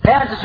لا ينتسب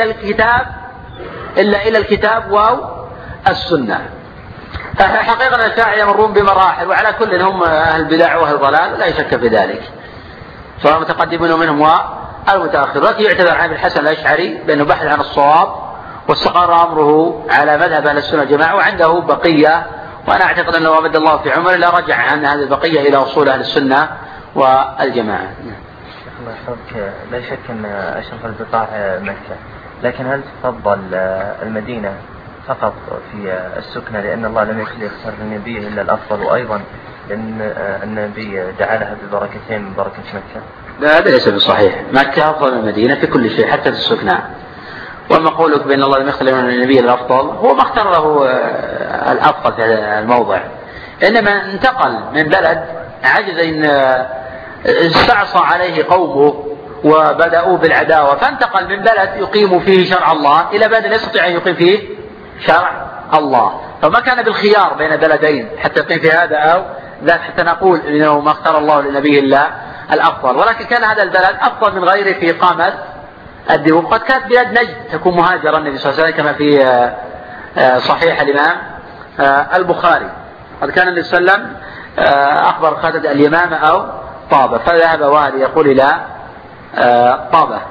إلا إلى الكتاب والسنة. حقيقة الأشاعرة يمرون بمراحل، وعلى كل هم أهل البدع وأهل الضلال لا شك في ذلك، سواء متقدمون منهم والمتأخرون. لكن يعتبر عن الحسن الأشعري بأنه بحث عن الصواب واستقر أمره على مذهب أهل السنة والجماعة، وعنده بقية، وأنا أعتقد أنه أبد الله في عمره لا رجع عن هذه البقية إلى أصول أهل السنة والجماعة. الله يحفظك، لا شك أن أشرف البقاع مكة، لكن هل تفضل المدينة فقط في السكنة لأن الله لم يكن يختار النبي إلا الأفضل، وأيضا لأن النبي جعلها ببركتين من بركة مكة؟ لا، هذا ليس بصحيح. مكة أفضل من المدينة في كل شيء حتى في السكنة. وما قولك بأن الله لم يختار النبي الأفضل، هو ما اختار له الأفضل في الموضع، إنما انتقل من بلد عجز إن استعصى عليه قومه وبدأوا بالعداوة، فانتقل من بلد يقيم فيه شرع الله إلى بلد لا يستطيع أن يقيم فيه شرع الله، فما كان بالخيار بين بلدين حتى يقيم في هذا أو ذاك حتى نقول إنه ما اختار الله لنبيه إلا الأفضل. ولكن كان هذا البلد أفضل من غيره في إقامة الدين. وقد كانت بلاد نجد تكون مهاجرا النبي صلى الله عليه وسلم كما في صحيح الإمام البخاري، قد كان النبي صلى الله عليه وسلم أخبر خالد اليمامة أو طابة، فذهب والي يقول إلى طابة.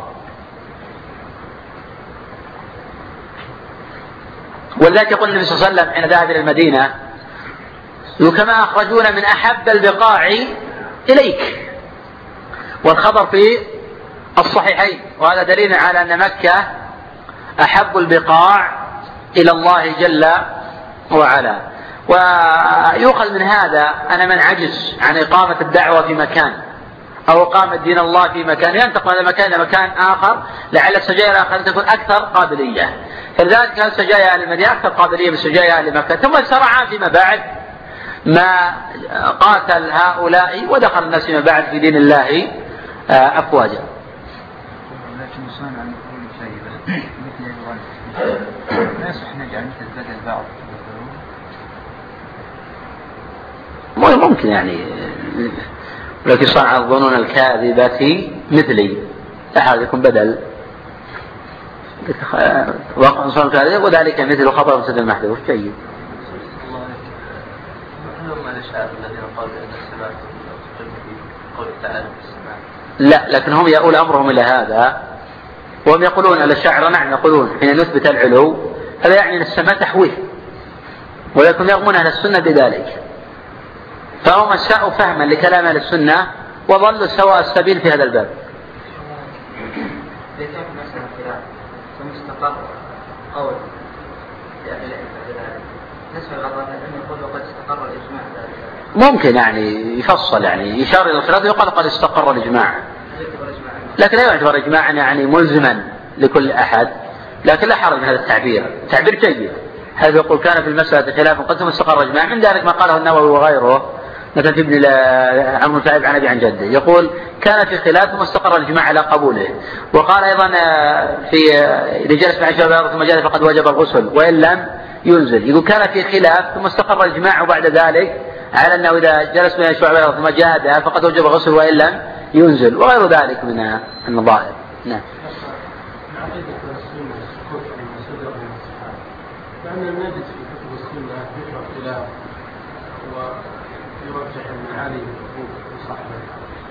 ولذلك يقول النبي صلى الله عليه وسلم حين ذهب إلى المدينة: كما أخرجون من أحب البقاع إليك. والخبر في الصحيحين، وهذا دليل على أن مكة أحب البقاع إلى الله جل وعلا. ويؤخذ من هذا أن من عجز عن إقامة الدعوة في مكان أو إقامة دين الله في مكان ينتقل من مكان إلى مكان آخر، لعل السجايا الآخرة تكون أكثر قابلية. فلذلك كانت سجايا أهل المدينة أكثر قابلية بسجايا أهل مكة، ثم سرعا فيما بعد ما قاتل هؤلاء ودخل الناس فيما بعد في دين الله أفواجا. ممكن يعني، لكن صنع الظنون الكاذبة مثلي أحد يكون بدل وقع صنع الكاذبة، وذلك مثل خبر مسد المحذوف. جيد. لا، لكن هم يقول أمرهم إلى هذا، وهم يقولون الأشاعرة نعم يقولون حين نثبت العلو هذا يعني أن السماء تحويه، ولكن يرمون أهل السنة بذلك، فهم أساءوا فهما لكلام أهل السنة وظلوا سواء السبيل في هذا الباب. ممكن يعني يفصل، يعني يشار إلى الخلاف يقال قد استقر الإجماع، لكن لا يعتبر إجماعا يعني ملزما لكل أحد، لكن لا حرج من هذا التعبير، تعبير جيد. هذا يقول كان في المسألة خلاف قد ثم استقر الإجماع، من ذلك ما قاله النووي وغيره مثلا في ابن عمرو بن سعيد عن أبي عن جده، يقول كان في خلاف ثم استقر الإجماع على قبوله. وقال أيضا في إذا جلس مع الشباب ثم جلس فقد وجب الغسل وإن لم ينزل، يقول كان في خلاف ثم استقر الإجماع بعد ذلك على أنه إذا جلس من الشباب ثم جاهد فقد وجب الغسل وإن لم ينزل، وغير ذلك من النظائر. نعم. لأن نجد في كتب السنة ذكر اختلاف ويرجح المعاني وصحبه.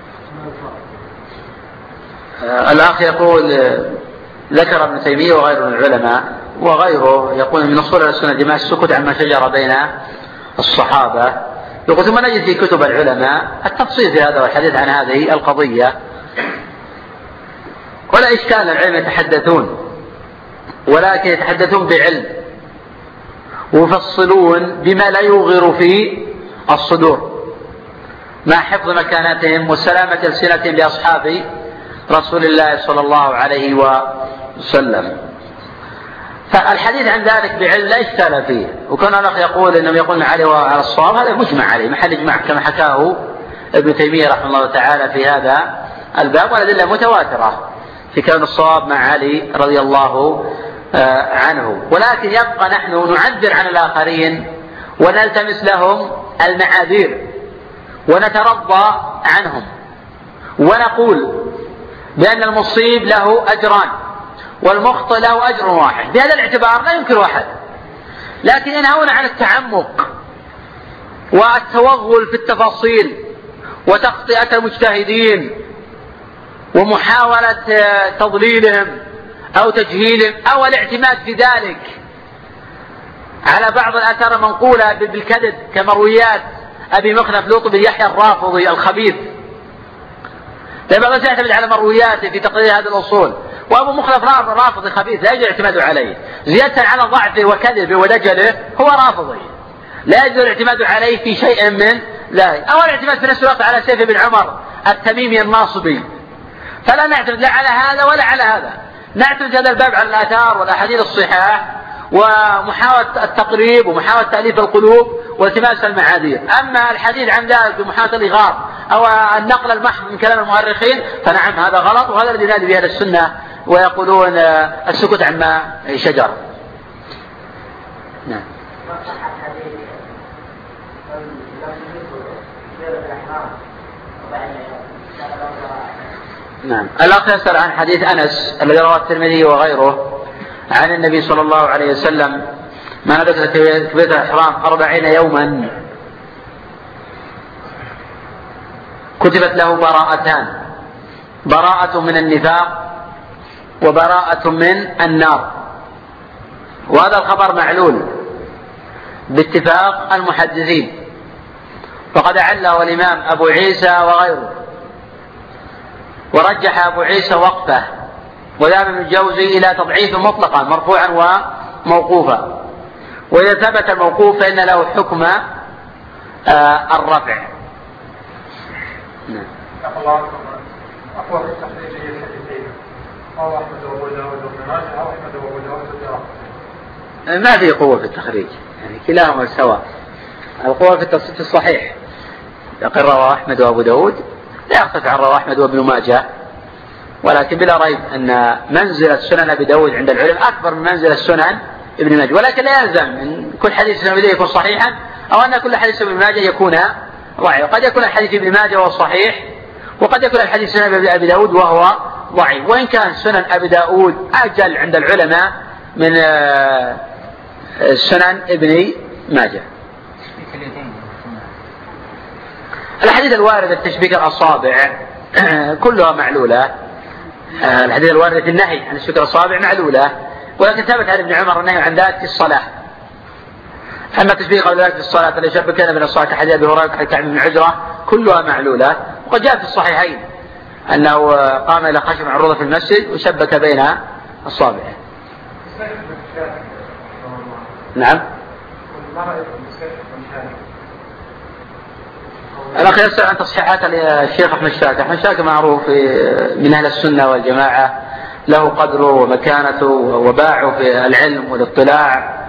الأخ يقول ذكر ابن تيمية وغيره من العلماء وغيره يقول من أصول السنة جماع السكوت عما شجر بين الصحابة. يقول ثم نجد في كتب العلماء التفصيل في هذا والحديث عن هذه القضية، ولا إشكال العلم يتحدثون، ولكن يتحدثون بعلم ويفصلون بما لا يوغر في الصدور مع حفظ مكانتهم وسلامة ألسنتهم لأصحاب رسول الله صلى الله عليه وسلم. فالحديث عن ذلك بعلم لا إشكال فيه، وكان الأخ يقول إنهم يقولون عليه وعلى الصواب، هذا مجمع عليه محل إجماع كما حكاه ابن تيمية رحمه الله تعالى في هذا الباب، والأدلة متواترة في كون الصواب مع علي رضي الله عنه. ولكن يبقى نحن نعذر عن الآخرين ونلتمس لهم المعاذير ونترضى عنهم ونقول بأن المصيب له أجران والمخطئ له أجر واحد. بهذا الاعتبار لا ينكر أحد، لكن ينهون عن التعمق والتوغل في التفاصيل وتخطئة المجتهدين ومحاولة تضليلهم أو تجهيلهم أو الاعتماد في ذلك على بعض الآثار المنقولة بالكذب كمرويات أبي مخنف لوط بن يحيى الرافضي الخبيث. لما بس يعتمد على مروياته في تقرير هذه الأصول، وأبو مخنف رافضي خبيث لا يجوز الاعتماد عليه، زيادة على ضعفه وكذبه ودجله هو رافضي لا يجوز الاعتماد عليه في شيء من ذلك، أو الاعتماد في نفس الوقت على سيف بن عمر التميمي الناصبي، فلا نعتمد لا على هذا ولا على هذا، نعتمد هذا الباب على الآثار والأحاديث الصحاح ومحاولة التقريب ومحاولة تأليف القلوب والتماس المعاذير. أما الحديث عن ذلك بمحاولة الإغار أو النقل المحض من كلام المؤرخين فنعم هذا غلط، وهذا الذي ينادي به أهل السنة ويقولون السكوت عما شجر. نعم. نعم. الأخ يسأل عن حديث أنس الذي رواه الترمذي وغيره عن النبي صلى الله عليه وسلم: ما ندرك تكبيرة الإحرام 40 يوما كتبت له براءتان، براءة من النفاق وبراءة من النار. وهذا الخبر معلول باتفاق المحدثين، وقد أعله الإمام أبو عيسى وغيره، ورجح أبو عيسى وقفه، وذهب ابن الجوزي إلى تضعيف مطلقا مرفوعا وموقوفا، وإذا ثبت الموقوف فإن له حكم الرفع. أقوى في التخريج هي الحديثين أو أحمد وأبو داود وابن ماجه أو أحمد وأبو داود والدارمي. ما في قوة في التخريج، يعني كلاهما سواء. القوة في الصحيح يقر رواه أحمد وأبو داود لا يختلف عن رواه أحمد وابن ماجه، ولكن بلا ريب أن منزلة سنن أبي داود عند العلم أكبر من منزلة سنن ابن ماجه، ولكن لا يلزم أن كل حديث ابن ماجه يكون صحيحا أو أن كل حديث ابن ماجه يكون ضعيف. قد يكون الحديث ابن ماجه وهو صحيح، وقد يكون الحديث سنن أبي داود وهو ضعيف، وإن كان سنن أبي داود أجل عند العلماء من سنن ابن ماجه. الحديث الوارد التشبيك الأصابع كلها معلولة، الحديث الوارد في النهي عن تشبيك الأصابع معلولة، ولكن ثبت عن ابن عمر النهي عن ذلك في الصلاة. أما تشبيك قبل ذلك في الصلاة فلا يشبكن من الصلاة كحديث أبي هريرة كحديث كعب بن عجرة كلها معلولة. وقد جاء في الصحيحين أنه قام إلى خشب معروضة في المسجد وشبك بين أصابعه. نعم. الأخ يسأل عن تصحيحات الشيخ أحمد شاكر. أحمد شاكر معروف من أهل السنة والجماعة، له قدره ومكانته وباعه في العلم والاطلاع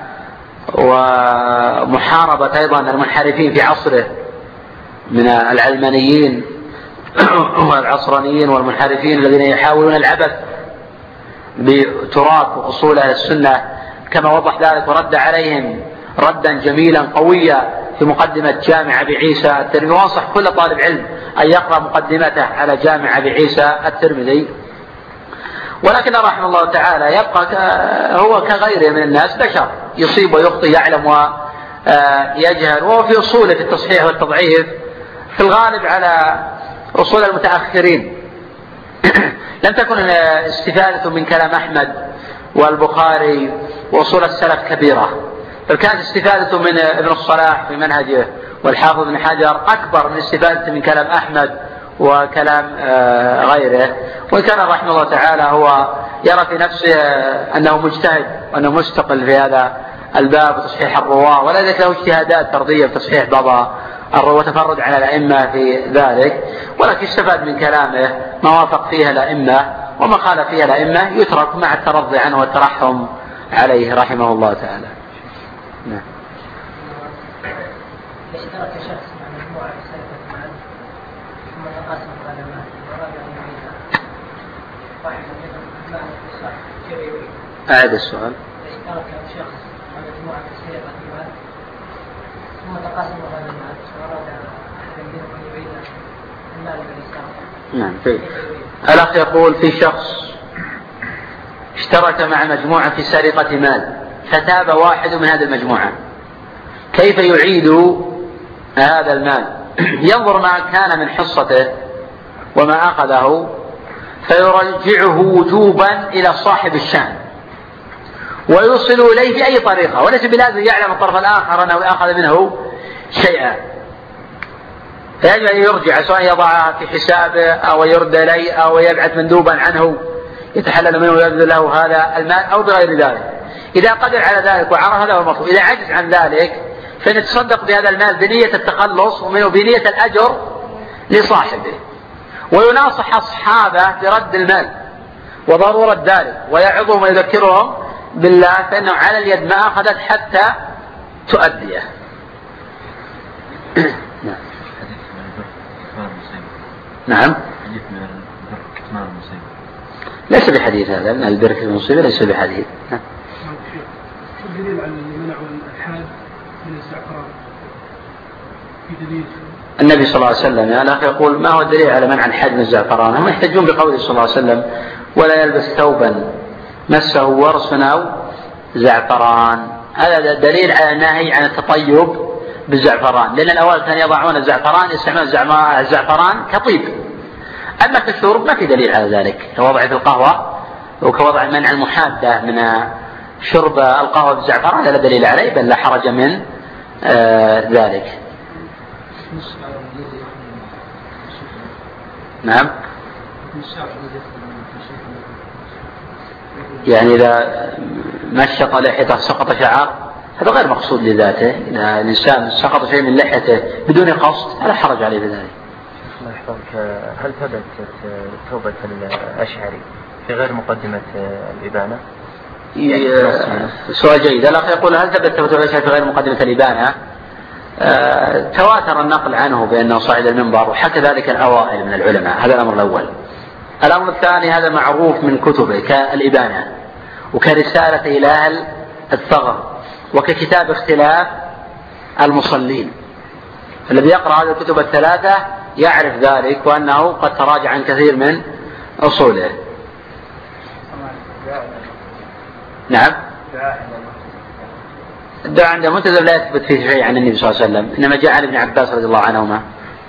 ومحاربة أيضا المنحرفين في عصره من العلمانيين والعصرانيين والمنحرفين الذين يحاولون العبث بتراث وأصول أهل السنة، كما وضح ذلك ورد عليهم ردا جميلا قويا في مقدمة جامع أبي عيسى الترمذي. وانصح كل طالب علم أن يقرأ مقدمته على جامع أبي عيسى الترمذي. ولكن رحمه الله تعالى يبقى هو كغيره من الناس، بشر يصيب ويخطئ، يعلم ويجهل، وهو في أصوله في التصحيح والتضعيف في الغالب على أصول المتأخرين. لم تكن استفادة من كلام أحمد والبخاري وأصول السلف كبيرة، بل كانت استفادة من ابن الصلاح في منهجه والحافظ بن حجر أكبر من استفادة من كلام أحمد وكلام غيره. وكان رحمه الله تعالى هو يرى في نفسه أنه مجتهد وأنه مستقل في هذا الباب وتصحيح الرواة، ولذلك له اجتهادات فردية في تصحيح بعض الرواة وتفرد على الأئمة في ذلك، ولكن استفاد من كلامه ما وافق فيها الأئمة وما خالف فيها الأئمة يترك مع الترضي عنه والترحم عليه رحمه الله تعالى. نعم. أعد السؤال. ترك شخص مجموعة السيرة المال ثم تقاسم هذا المال وأراد أحد منهم أن يعيد المال الذي سرق. نعم. الأخ يقول في شخص اشترك مع مجموعة في سرقة مال فتاب واحد من هذه المجموعة، كيف يعيد هذا المال؟ ينظر ما كان من حصته وما أخذه فيرجعه وجوبا إلى صاحب الشأن ويوصل إليه بأي طريقة، وليس بلازم يعلم الطرف الآخر أنه أخذ منه شيئا، فيجب أن يرجع سواء يضعها في حسابه أو يرد إليه أو يبعث مندوبا عنه يتحلل منه ويبذل له هذا المال أو بغير ذلك. إذا قدر على ذلك وعرف هذا هو المطلوب. إذا عجز عن ذلك فنتصدق بهذا المال بنية التخلص ومنه بنية الأجر لصاحبه، ويناصح أصحابه برد المال وضرورة ذلك ويعظهم ويذكرهم بالله، فإنه على اليد ما أخذت حتى تؤديه. نعم. ليس بحديث هذا، أن البر في المصيبة ليس بحديث. الدليل على منع الحاد من الزعفران في دليل النبي صلى الله عليه وسلم يا أخي يقول ما هو الدليل على منع الحد من الزعفران؟ هم يحتجون بقوله صلى الله عليه وسلم ولا يلبس ثوبا مسه ورس أو زعفران. هذا دليل على النهي عن التطيب بالزعفران، لأن الأول كانوا يضعون الزعفران يستعملون الزعفران كطيب، أما كالشرب ما في دليل على ذلك كوضع في القهوة وكوضع منع المحادة من شرب القهوة بالزعفران لا دليل عليه بل لا حرج من ذلك. نعم. يعني إذا مشط لحيته سقط شعر هذا غير مقصود لذاته، إذا الإنسان سقط شيء من لحيته بدون قصد فلا حرج عليه بذلك. الله يحفظك، هل ثبتت توبة الأشعري في غير مقدمة الإبانة؟ سؤال جيد. الأخ يقول هل ثبتت توبة الأشعري في غير مقدمة الإبانة؟ تواتر النقل عنه بأنه صعد المنبر وحكى ذلك الأوائل من العلماء، هذا الأمر الأول. الأمر الثاني هذا معروف من كتبه كالإبانة وكرسالة إلى أهل الثغر وككتاب اختلاف المصلين، الذي يقرأ هذه الكتب الثلاثة يعرف ذلك وأنه قد تراجع عن كثير من أصوله. نعم. الدعاء عند المنتزه لا يثبت فيه شيء عن النبي صلى الله عليه وسلم، إنما جاء عن ابن عباس رضي الله عنهما.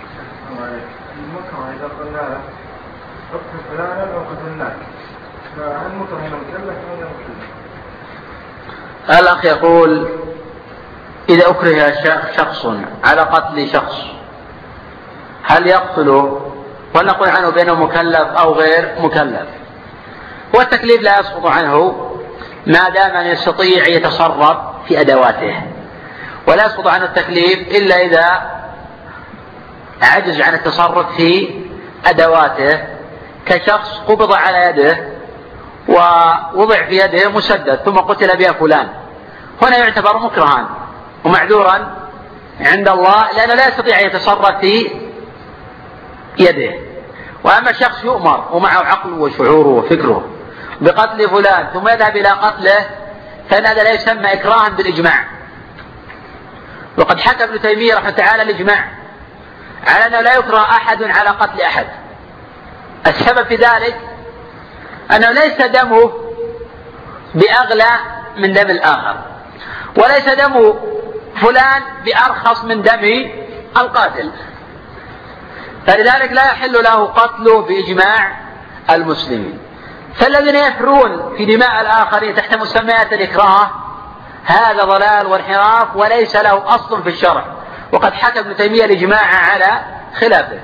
الأخ يقول إذا أكره شخص على قتل شخص هل يقتله؟ ونقول عنه بأنه مكلف أو غير مكلف، والتكليف لا يسقط عنه ما دام أن يستطيع يتصرف في أدواته، ولا يسقط عنه التكليف إلا إذا عجز عن التصرف في أدواته، كشخص قبض على يده ووضع في يده مسدد ثم قتل بها فلان، هنا يعتبر مكرها ومعذورا عند الله لأنه لا يستطيع أن يتصرف في يده. وأما شخص يؤمر ومعه عقله وشعوره وفكره بقتل فلان ثم يذهب إلى قتله فإن هذا لا يسمى إكراها بالإجماع، وقد حكى ابن تيمية رحمه تعالى الإجماع على أنه لا يكره أحد على قتل أحد. السبب في ذلك أنه ليس دمه بأغلى من دم الآخر، وليس دم فلان بأرخص من دم القاتل، فلذلك لا يحل له قتله بإجماع المسلمين. فالذين يفرون في دماء الآخرين تحت مسميات الإكراه هذا ضلال وانحراف وليس له أصل في الشرع، وقد حكى ابن تيمية الإجماع على خلافه.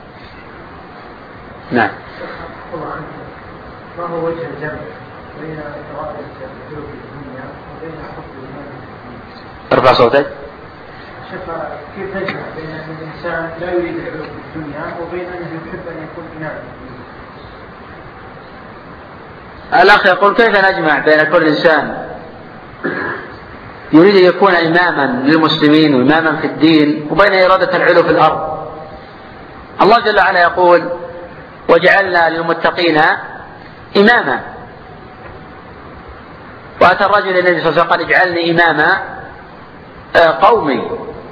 نعم. ما هو وجه الجمع بين إرادة الحلول في الدنيا وبين حب المال في الدنيا؟ ارفع صوتك. شوف كيف نجمع بين أن الإنسان لا يريد العلو في الدنيا وبين أنه يحب أن يكون إماما؟ الأخ يقول كيف نجمع بين كل إنسان يريد أن يكون إماما للمسلمين وإماما في الدين وبين إرادة العلو في الأرض؟ الله جل وعلا يقول وجعلنا للمتقين إماما، وأتى الرجل النبي صلى الله عليه وسلم قال اجعلني إماما قومي.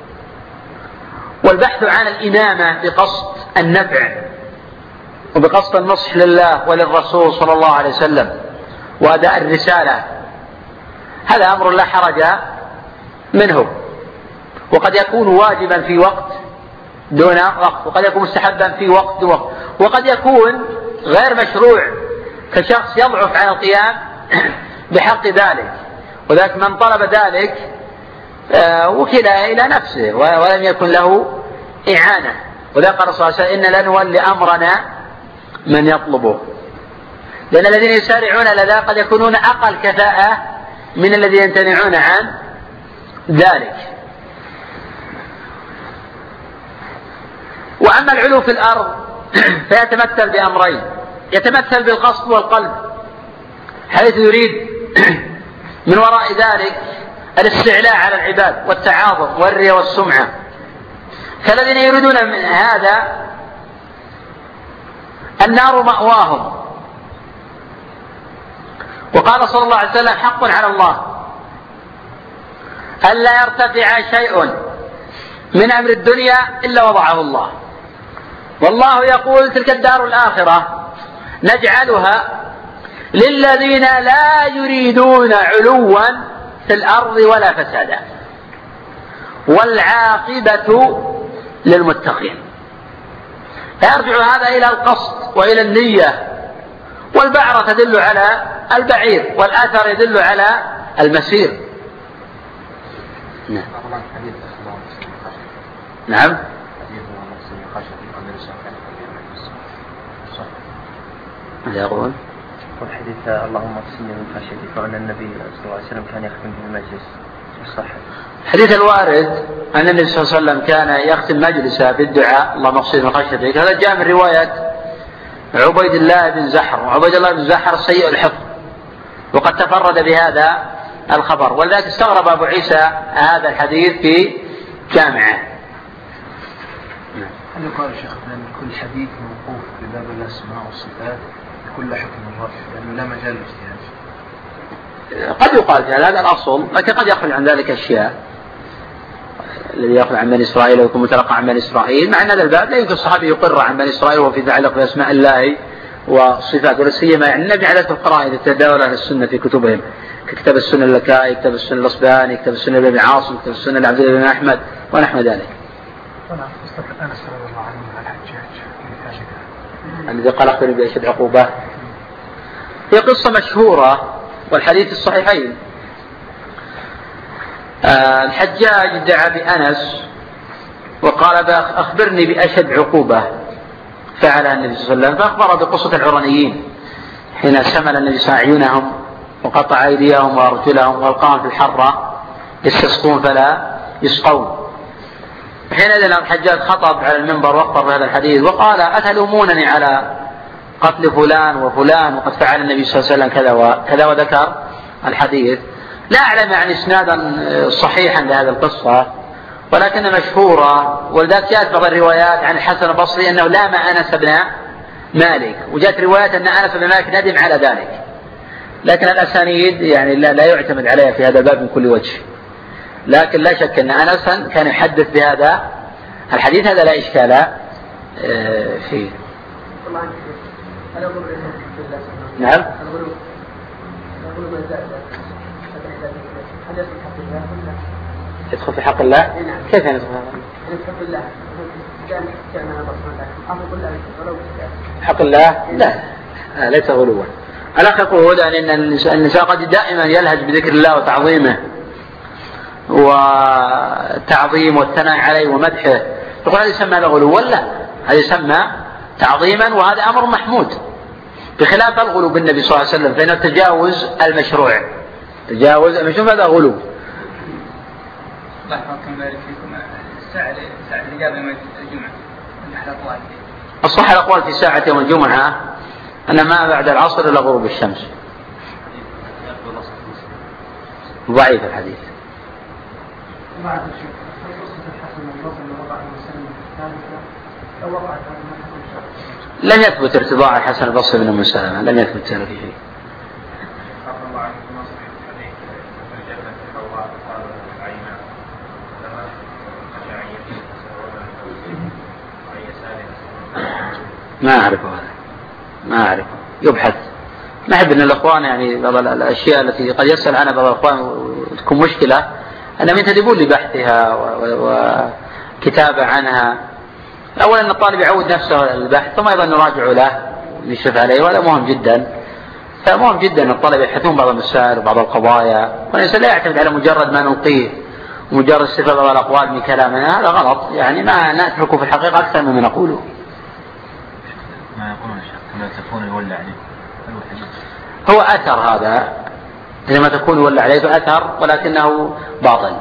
والبحث عن الإمامة بقصد النفع وبقصد النصح لله وللرسول صلى الله عليه وسلم وأداء الرسالة، هذا أمر لا حرج منه، وقد يكون واجبا في وقت دون وقت، وقد يكون مستحبا في وقت وقت، وقد يكون غير مشروع كشخص يضعف عن القيام بحق ذلك، وذلك من طلب ذلك وكل إلى نفسه ولم يكن له إعانة، وذلك قال صلى الله عليه وسلم: إن لنولي أمرنا من يطلبه، لأن الذين يسارعون إلى ذلك قد يكونون أقل كفاءة من الذين يمتنعون عن ذلك. وأما العلو في الأرض فيتمثل بأمرين: يتمثل بالقصد والقلب، حيث يريد من وراء ذلك الاستعلاء على العباد والتعاظم والرياء والسمعة، فالذين يريدون من هذا النار مأواهم. وقال صلى الله عليه وسلم: حق على الله ألا يرتفع شيء من أمر الدنيا إلا وضعه الله، والله يقول: تلك الدار الآخرة نجعلها للذين لا يريدون علوا في الأرض ولا فسادا والعاقبة للمتقين. فيرجع هذا إلى القصد وإلى النية، والبعرة تدل على البعير والآثر يدل على المسير. نعم. ماذا يقول؟ والحديث: اللهم اقسمني من خشيتك، وأن النبي صلى الله عليه وسلم كان يختم في المجلس، صح؟ الحديث الوارد أن النبي صلى الله عليه وسلم كان يختم مجلسه بالدعاء: اللهم اقسمني من خشيتك. هذا جاء من رواية عبيد الله بن زحر، وعبيد الله بن زحر سيء الحفظ، وقد تفرد بهذا الخبر، ولذلك استغرب أبو عيسى هذا الحديث في جامعه. هل يقال شيخ أن كل حديث موقوف بباب الأسماء والصفات كل حكم الرفع لأنه لا مجال للاجتهاد؟ قد يقال في هذا الأصل، لكن قد يخرج عن ذلك أشياء. الذي يخرج عن بني إسرائيل ويكون متلقى عن بني إسرائيل، مع أن هذا الباب لا يمكن الصحابي يقر عن بني إسرائيل وفي تعلق بأسماء الله وصفاته، ولا سيما يعني النبي عليه القراءة تداول عن السنة في كتبهم، كتاب السنة اللكائي، كتاب السنة الأصبهاني، كتاب السنة لابن عاصم، كتاب السنة لعبد الله بن أحمد ونحو ذلك. الذي قال: أخبرني بأشد عقوبة. هي قصة مشهورة والحديث الصحيحين. الحجاج دعا بأنس وقال: أخبرني بأشد عقوبة فعلها النبي صلى الله عليه وسلم، فأخبر بقصة العرنيين حين سمل النبي صلى الله عليه وسلم أعينهم وقطع أيديهم وأرجلهم والقاهم في الحرة يستسقون فلا يسقون. حينئذ الحجاج خطب على المنبر واخبر بهذا الحديث وقال: أتلومونني على قتل فلان وفلان وقد فعل النبي صلى الله عليه وسلم كذا وكذا، وذكر الحديث. لا أعلم يعني إسنادا صحيحا لهذه القصة، ولكن مشهورة، ولذلك جاءت بعض الروايات عن الحسن البصري أنه لام أنس بن مالك، وجاءت روايات أن أنس بن مالك ندم على ذلك، لكن الأسانيد يعني لا يعتمد عليها في هذا الباب من كل وجه. لكن لا شك أن أنسا كان يحدث بهذا الحديث، هذا لا إشكال فيه. نعم. يدخل في حق الله؟ كيف يدخل في حق الله؟ لا، ليس غلوا. الأخ يقول أن النساء قد دائما يلهج بذكر الله وتعظيمه وتعظيم والثناء عليه ومدحه، يقول هذا يسمى هذا غلوا؟ لا، هذا يسمى تعظيما، وهذا أمر محمود، بخلاف الغلو بالنبي صلى الله عليه وسلم فإنه تجاوز المشروع، تجاوز المشروع، هذا غلو. الله يحفظكم ذلك فيكم. ساعة الإجابة يوم الجمعة الصح الأقوال في ساعة يوم الجمعة أن ما بعد العصر إلى غروب الشمس. ضعيف الحديث. لم يثبت ارتضاع الحسن البصري من أم سلمة، لم يثبت ذلك شيء. ما أعرفه هذا، ما أعرفه، يبحث، نحب أن الأخوان يعني بعض الأشياء التي قد يسأل عنها بعض الأخوان وتكون مشكلة أنهم ينتدبون لبحثها وكتابة عنها. أولا أن الطالب يعود نفسه البحث ثم أيضا نراجع له ونشرف عليه، وهذا مهم جدا. فمهم جدا أن الطلبة يبحثون بعض المسائل وبعض القضايا، والإنسان لا يعتمد على مجرد ما نلقيه ومجرد استفادة بعض الأقوال من كلامنا، هذا غلط. يعني ما نتركه في الحقيقة أكثر مما نقوله. ما يقولون كما تكون يولى عليه هو أثر، هذا لما تكون يولى عليه فأثر ولكنه باطل.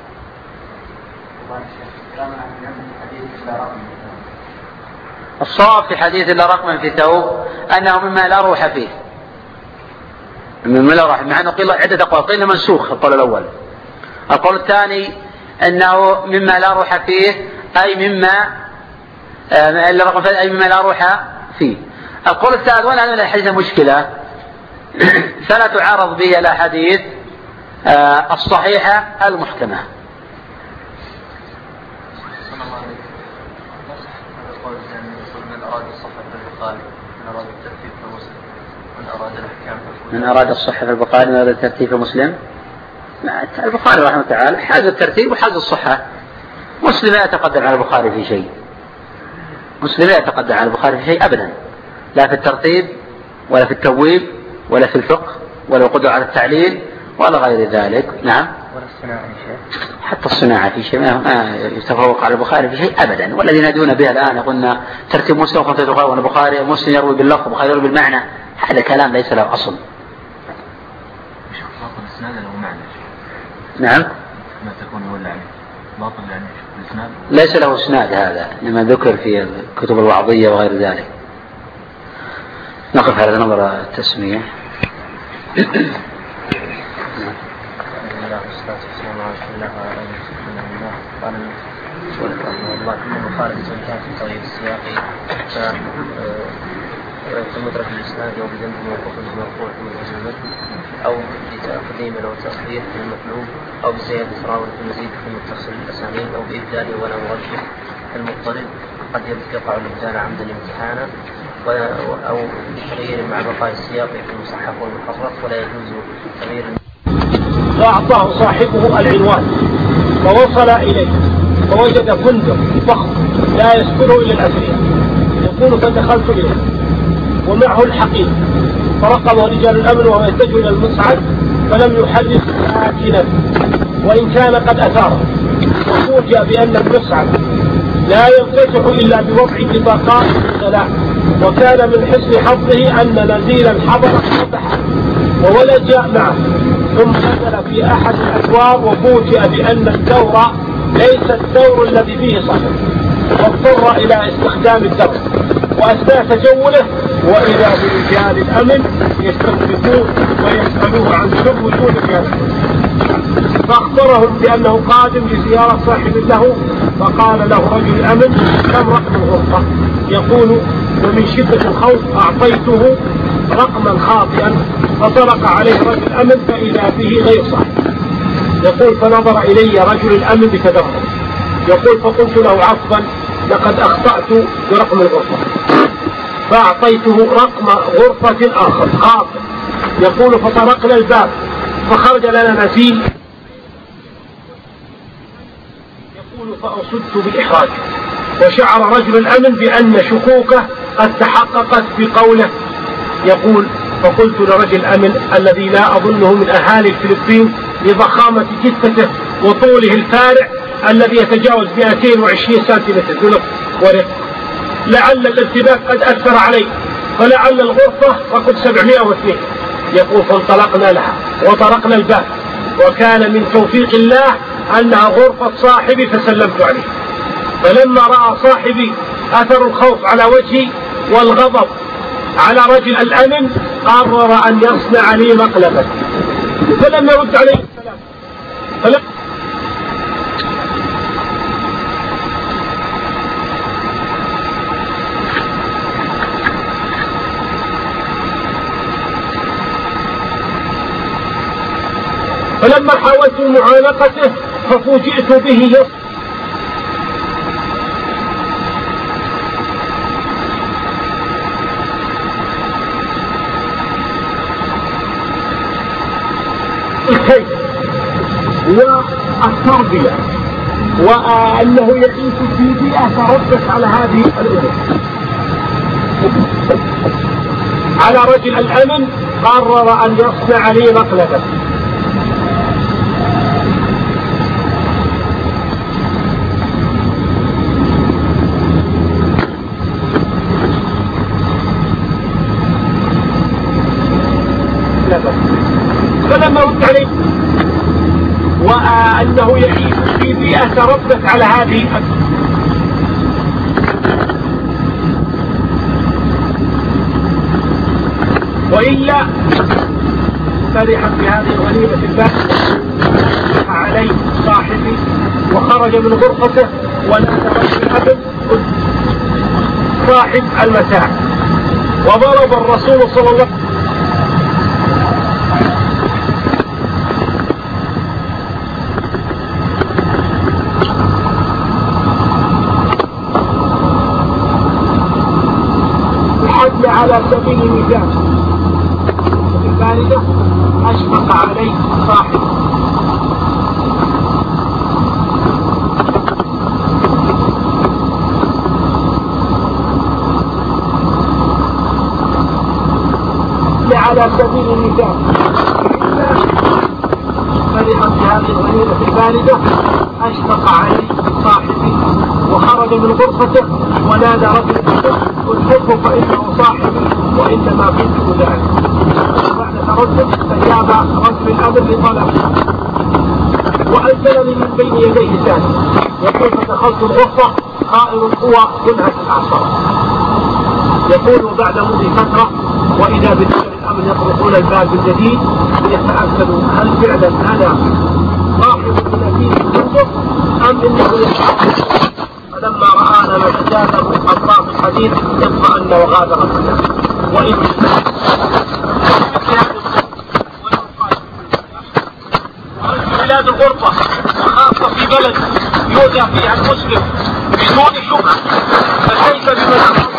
الصواب في حديث لا رقما في ثوب أنه مما لا روح فيه، مما لا روح، مع أنه قيل عدة أقوال، قيل منسوخ القول الأول. القول الثاني أنه مما لا روح فيه أي مما لا روح فيه. القول الثالث وأن هذا الحديث مشكلة فلا تعارض به الأحاديث الصحيحة المحكمة. من أراد الصحة في البخاري من أراد الترتيب في مسلم. البخاري رحمه الله تعالى حاز الترتيب وحاز الصحة. مسلم لا يتقدم على البخاري في شيء، مسلم لا يتقدم على البخاري في شيء أبدا، لا في الترتيب ولا في التبويب ولا في الفقه ولا القدرة على التعليل ولا غير ذلك. نعم. حتى الصناعة في شيء ما يتفوق على البخاري في شيء أبدا. والذين يدعون بها الآن يقولون ترتيب مسلم وأن البخاري مسلم يروي باللفظ والبخاري يروي بالمعنى، هذا كلام ليس له أصل. نعم. ما تكون يولى عليه باطل يعني الإسناد ليس له إسناد، هذا لما ذكر في الكتب الوعظية وغير ذلك. نقف على نظر التسمية. والله كل مخالف كان في طريق السياقي فمدرك الإسناد أو بذنب موقوف المرفوع في أو بتقديم أو تأخير في المطلوب أو بزيادة راوي في المزيد في متصل الأسانيد أو بإبدال ولا مرجح في المضطرب قد يقع الإبدال عمدا امتحانا أو بتغيير مع بقاء السياق في المصحف والمحرف ولا يجوز تغيير. فأعطاه صاحبه العنوان فوصل إليه فوجد فندق ضخم لا يسكنه إلا الأثرياء، يقول فدخلت إليه ومعه الحقيق فرقبه رجال الأمن وهو يتجه إلى المصعد فلم يحدث ساكنا وإن كان قد أثاره، وفوجئ بأن المصعد لا ينفتح إلا بوضع بطاقات ثلاث، وكان من حسن حظه أن نزيلا حضر فتحه وولد جاء معه، ثم نزل في أحد الأدوار وفوجئ بأن الدور ليس الدور الذي فيه صحيح، واضطر إلى استخدام الدور. وأثناء تجوله وإذا برجال الأمن يستنبطون ويسألوه عن سبب وجود الجانب، فأخبرهم بأنه قادم لزيارة صاحب له، فقال له رجل الأمن كم رقم الغرفة؟ يقول ومن شدة الخوف أعطيته رقما خاطئا فطرق عليه رجل الأمن فإذا به غير صحيح. يقول فنظر إلي رجل الأمن بتدبر، يقول فقلت له عفوا لقد أخطأت برقم الغرفة، فأعطيته رقم غرفة آخر خاطئ. يقول فطرقنا الباب فخرج لنا نزيل، يقول فأصدت بالإحراج، وشعر رجل الأمن بأن شكوكه قد تحققت بقوله. يقول فقلت لرجل الأمن الذي لا أظنه من أهالي الفلبين لضخامة جثته وطوله الفارع الذي يتجاوز 220 سنتيمتر دون ورق، لعل الارتباك قد أثر عليه فلعل الغرفة رقم 702. يقول فانطلقنا لها وطرقنا الباب، وكان من توفيق الله أنها غرفة صاحبي فسلمت عليه. فلما رأى صاحبي أثر الخوف على وجهي والغضب على رجل الأمن قرر أن يصنع لي مقلبا، فلم يرد عليه السلام. فلما حاولت معانقته ففوجئت به الكيف والتربية، وأنه يعيش في بيئة تربت على هذه الأمور. على رجل الأمن قرر أن يصنع لي مقلبا، فلما رد عليه وأنه يعيش في بيئة تربت على هذه وإلا فرح بهذه الغنيمة الباهظة عليه صاحبي وخرج من غرفته ونادى رجل الأمن صاحب المتاع، وضرب الرسول صلى الله عليه وسلم على سبيل المثال الباردة. أشفق عليه صاحب على سبيل المثال فرحا بهذه الغنيمة الباردة أشفق عليه صاحبي وخرج من غرفته ونادى رجل الحب فإنه صاحبي وإنما كنت ذلك. بعد تردد فجاب رجل الأمر لطلبه وأنزلني من بين يديه ثاني يقول فدخلت الغرفة خائر القوى منهك الأعصاب. يقول بعد مضي فترة وإذا برجال الأمر يطرقون الباب الجديد ليتأكدوا هل فعلا أنا صاحب الذي ينظر أم إنه يستحق. فلما رآنا نتجاذب أطراف الحديث اطمأن وغادر المكان. وإن بلاد الغربة وخاصة في بلد يوجد فيها المسلم بدون شبهة فكيف بمن